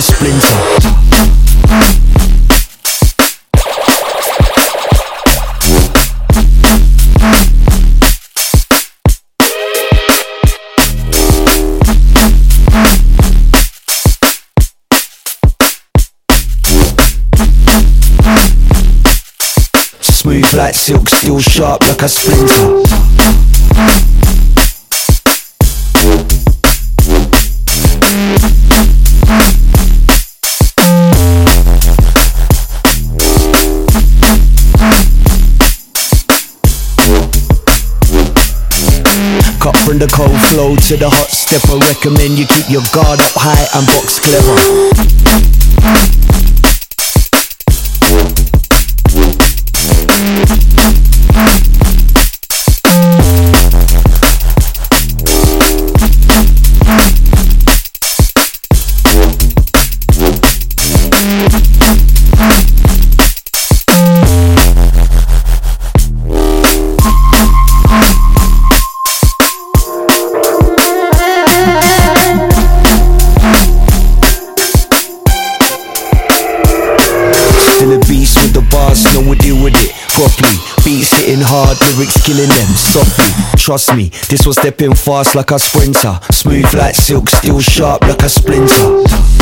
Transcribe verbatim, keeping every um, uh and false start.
a splinter. Smooth like silk, still sharp like a splinter. Cut from the cold flow to the hot stepper. Recommend you keep your guard up high and box clever. Still a beast with the bars, no one deal with it properly. Beats hitting hard, lyrics killing them softly. Trust me, this was stepping fast like a sprinter. Smooth like silk, still sharp like a splinter.